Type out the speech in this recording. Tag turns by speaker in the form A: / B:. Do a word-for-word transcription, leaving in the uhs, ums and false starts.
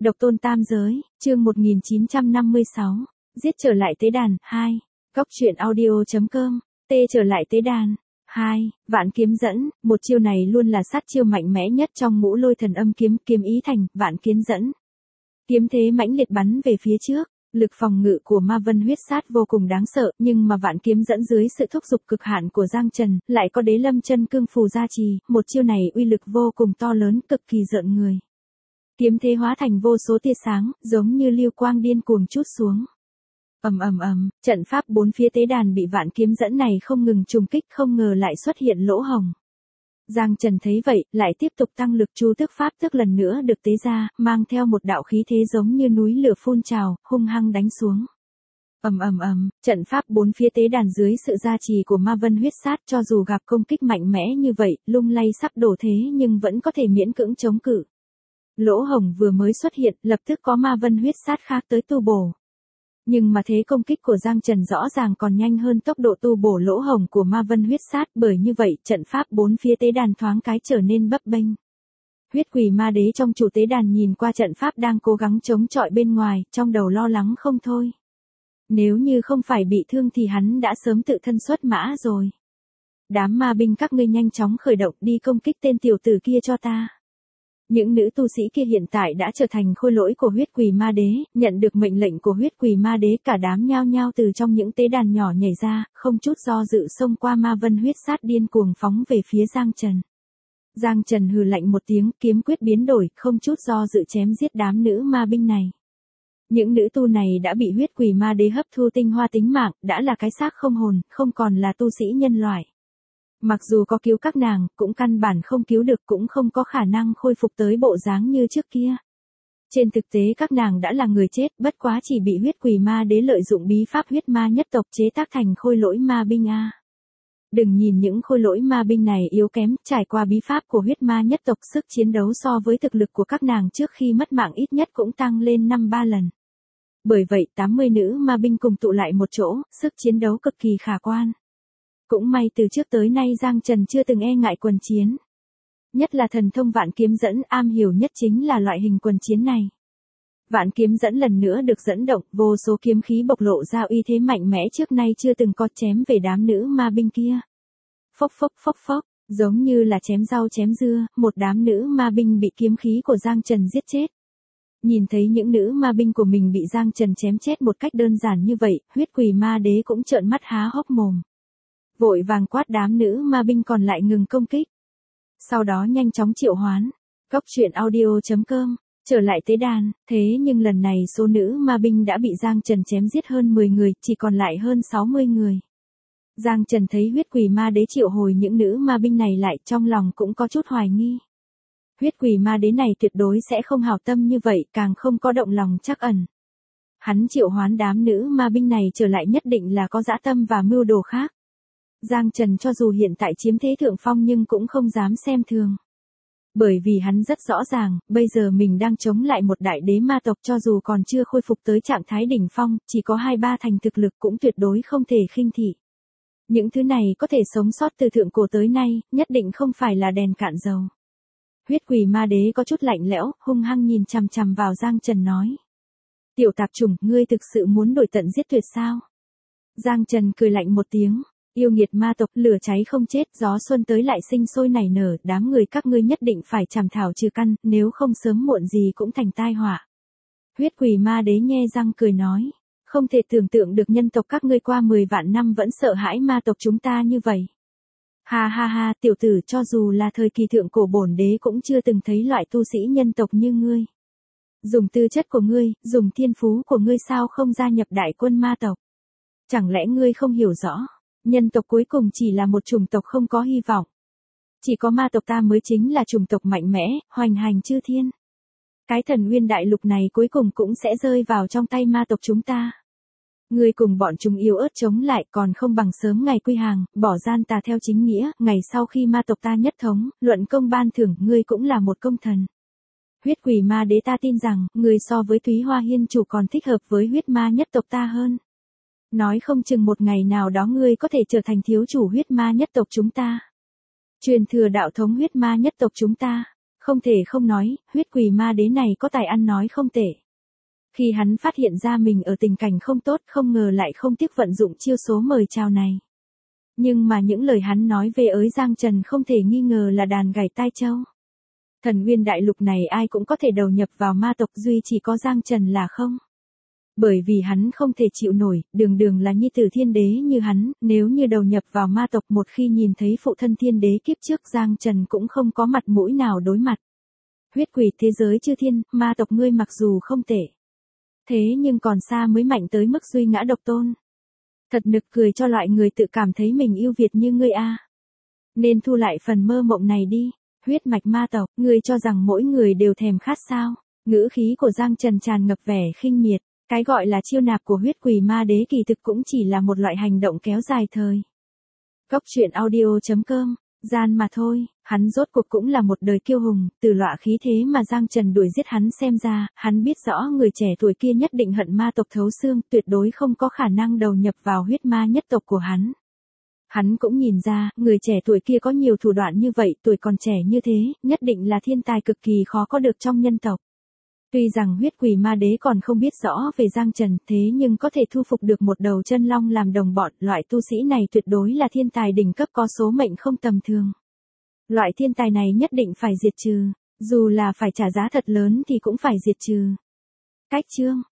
A: Độc tôn tam giới, chương một nghìn chín trăm năm mươi sáu, giết trở lại tế đàn, hai, Cóc truyện audio.com, tê trở lại tế đàn, hai, vạn kiếm dẫn, một chiêu này luôn là sát chiêu mạnh mẽ nhất trong ngũ lôi thần âm kiếm, kiếm ý thành, vạn kiếm dẫn. Kiếm thế mãnh liệt bắn về phía trước, lực phòng ngự của ma vân huyết sát vô cùng đáng sợ, nhưng mà vạn kiếm dẫn dưới sự thúc giục cực hạn của Giang Trần, lại có đế lâm chân cương phù gia trì, một chiêu này uy lực vô cùng to lớn, cực kỳ rợn người. Kiếm thế hóa thành vô số tia sáng, giống như lưu quang điên cuồng trút xuống. Ầm ầm ầm, trận pháp bốn phía tế đàn bị vạn kiếm dẫn này không ngừng trùng kích, không ngờ lại xuất hiện lỗ hổng. Giang Trần thấy vậy, lại tiếp tục tăng lực chu tước pháp tức lần nữa được tế ra, mang theo một đạo khí thế giống như núi lửa phun trào, hung hăng đánh xuống. Ầm ầm ầm, trận pháp bốn phía tế đàn dưới sự gia trì của ma vân huyết sát cho dù gặp công kích mạnh mẽ như vậy, lung lay sắp đổ thế nhưng vẫn có thể miễn cưỡng chống cự. Lỗ hổng vừa mới xuất hiện, lập tức có ma vân huyết sát khác tới tu bổ. Nhưng mà thế công kích của Giang Trần rõ ràng còn nhanh hơn tốc độ tu bổ lỗ hổng của ma vân huyết sát, bởi như vậy, trận pháp bốn phía tế đàn thoáng cái trở nên bấp bênh. Huyết quỷ ma đế trong chủ tế đàn nhìn qua trận pháp đang cố gắng chống chọi bên ngoài, trong đầu lo lắng không thôi. Nếu như không phải bị thương thì hắn đã sớm tự thân xuất mã rồi. Đám ma binh các ngươi nhanh chóng khởi động đi công kích tên tiểu tử kia cho ta. Những nữ tu sĩ kia hiện tại đã trở thành khôi lỗi của huyết quỷ ma đế, nhận được mệnh lệnh của huyết quỷ ma đế, cả đám nhao nhao từ trong những tế đàn nhỏ nhảy ra, không chút do dự xông qua ma vân huyết sát điên cuồng phóng về phía Giang Trần. Giang Trần hừ lạnh một tiếng, kiếm quyết biến đổi, không chút do dự chém giết đám nữ ma binh này. Những nữ tu này đã bị huyết quỷ ma đế hấp thu tinh hoa tính mạng, đã là cái xác không hồn, không còn là tu sĩ nhân loại. Mặc dù có cứu các nàng, cũng căn bản không cứu được, cũng không có khả năng khôi phục tới bộ dáng như trước kia. Trên thực tế các nàng đã là người chết, bất quá chỉ bị huyết quỷ ma đế lợi dụng bí pháp huyết ma nhất tộc chế tác thành khôi lỗi ma binh a. Đừng nhìn những khôi lỗi ma binh này yếu kém, trải qua bí pháp của huyết ma nhất tộc, sức chiến đấu so với thực lực của các nàng trước khi mất mạng ít nhất cũng tăng lên năm ba lần. Bởi vậy tám mươi nữ ma binh cùng tụ lại một chỗ, sức chiến đấu cực kỳ khả quan. Cũng may từ trước tới nay Giang Trần chưa từng e ngại quần chiến. Nhất là thần thông vạn kiếm dẫn, am hiểu nhất chính là loại hình quần chiến này. Vạn kiếm dẫn lần nữa được dẫn động, vô số kiếm khí bộc lộ ra uy thế mạnh mẽ trước nay chưa từng có, chém về đám nữ ma binh kia. Phốc phốc phốc phốc, giống như là chém rau chém dưa, một đám nữ ma binh bị kiếm khí của Giang Trần giết chết. Nhìn thấy những nữ ma binh của mình bị Giang Trần chém chết một cách đơn giản như vậy, huyết quỷ ma đế cũng trợn mắt há hốc mồm. Vội vàng quát đám nữ ma binh còn lại ngừng công kích. Sau đó nhanh chóng triệu hoán. Cóc truyện audio.com, trở lại tế đàn, thế nhưng lần này số nữ ma binh đã bị Giang Trần chém giết hơn mười người, chỉ còn lại hơn sáu mươi người. Giang Trần thấy huyết quỷ ma đế triệu hồi những nữ ma binh này lại, trong lòng cũng có chút hoài nghi. Huyết quỷ ma đế này tuyệt đối sẽ không hảo tâm như vậy, càng không có động lòng trắc ẩn. Hắn triệu hoán đám nữ ma binh này trở lại nhất định là có dã tâm và mưu đồ khác. Giang Trần cho dù hiện tại chiếm thế thượng phong nhưng cũng không dám xem thường. Bởi vì hắn rất rõ ràng, bây giờ mình đang chống lại một đại đế ma tộc, cho dù còn chưa khôi phục tới trạng thái đỉnh phong, chỉ có hai ba thành thực lực cũng tuyệt đối không thể khinh thị. Những thứ này có thể sống sót từ thượng cổ tới nay, nhất định không phải là đèn cạn dầu. Huyết quỷ ma đế có chút lạnh lẽo, hung hăng nhìn chằm chằm vào Giang Trần nói. Tiểu tạp chủng, ngươi thực sự muốn đổi tận giết tuyệt sao? Giang Trần cười lạnh một tiếng. Yêu nghiệt ma tộc, lửa cháy không chết, gió xuân tới lại sinh sôi nảy nở, đám người các ngươi nhất định phải chằm thảo trừ căn, nếu không sớm muộn gì cũng thành tai họa. Huyết quỷ ma đế nhe răng cười nói, không thể tưởng tượng được nhân tộc các ngươi qua mười vạn năm vẫn sợ hãi ma tộc chúng ta như vậy. Ha ha ha, tiểu tử, cho dù là thời kỳ thượng cổ bổn đế cũng chưa từng thấy loại tu sĩ nhân tộc như ngươi. Dùng tư chất của ngươi, dùng thiên phú của ngươi sao không gia nhập đại quân ma tộc? Chẳng lẽ ngươi không hiểu rõ? Nhân tộc cuối cùng chỉ là một chủng tộc không có hy vọng. Chỉ có ma tộc ta mới chính là chủng tộc mạnh mẽ, hoành hành chư thiên. Cái thần nguyên đại lục này cuối cùng cũng sẽ rơi vào trong tay ma tộc chúng ta. Ngươi cùng bọn chúng yếu ớt chống lại, còn không bằng sớm ngày quy hàng, bỏ gian tà theo chính nghĩa, ngày sau khi ma tộc ta nhất thống, luận công ban thưởng, ngươi cũng là một công thần. Huyết quỷ ma đế, ta tin rằng, ngươi so với Thúy Hoa Hiên chủ còn thích hợp với huyết ma nhất tộc ta hơn. Nói không chừng một ngày nào đó ngươi có thể trở thành thiếu chủ huyết ma nhất tộc chúng ta. Truyền thừa đạo thống huyết ma nhất tộc chúng ta. Không thể không nói, huyết quỷ ma đế này có tài ăn nói không tệ. Khi hắn phát hiện ra mình ở tình cảnh không tốt, không ngờ lại không tiếc vận dụng chiêu số mời chào này. Nhưng mà những lời hắn nói về ới Giang Trần không thể nghi ngờ là đàn gảy tai châu. Thần Nguyên đại lục này ai cũng có thể đầu nhập vào ma tộc, duy chỉ có Giang Trần là không. Bởi vì hắn không thể chịu nổi, đường đường là nhi tử thiên đế như hắn, nếu như đầu nhập vào ma tộc một khi nhìn thấy phụ thân thiên đế kiếp trước, Giang Trần cũng không có mặt mũi nào đối mặt. Huyết quỷ thế giới chư thiên, ma tộc ngươi mặc dù không tệ. Thế nhưng còn xa mới mạnh tới mức duy ngã độc tôn. Thật nực cười cho loại người tự cảm thấy mình ưu việt như ngươi a. Nên thu lại phần mơ mộng này đi. Huyết mạch ma tộc, ngươi cho rằng mỗi người đều thèm khát sao? Ngữ khí của Giang Trần tràn ngập vẻ khinh miệt. Cái gọi là chiêu nạp của huyết quỷ ma đế kỳ thực cũng chỉ là một loại hành động kéo dài thời. Góc truyện audio chấm com, gian mà thôi, hắn rốt cuộc cũng là một đời kiêu hùng, từ loại khí thế mà Giang Trần đuổi giết hắn xem ra, hắn biết rõ người trẻ tuổi kia nhất định hận ma tộc thấu xương, tuyệt đối không có khả năng đầu nhập vào huyết ma nhất tộc của hắn. Hắn cũng nhìn ra, người trẻ tuổi kia có nhiều thủ đoạn như vậy, tuổi còn trẻ như thế, nhất định là thiên tài cực kỳ khó có được trong nhân tộc. Tuy rằng huyết quỷ ma đế còn không biết rõ về Giang Trần, thế nhưng có thể thu phục được một đầu chân long làm đồng bọn, loại tu sĩ này tuyệt đối là thiên tài đỉnh cấp có số mệnh không tầm thường. Loại thiên tài này nhất định phải diệt trừ, dù là phải trả giá thật lớn thì cũng phải diệt trừ. Cách chương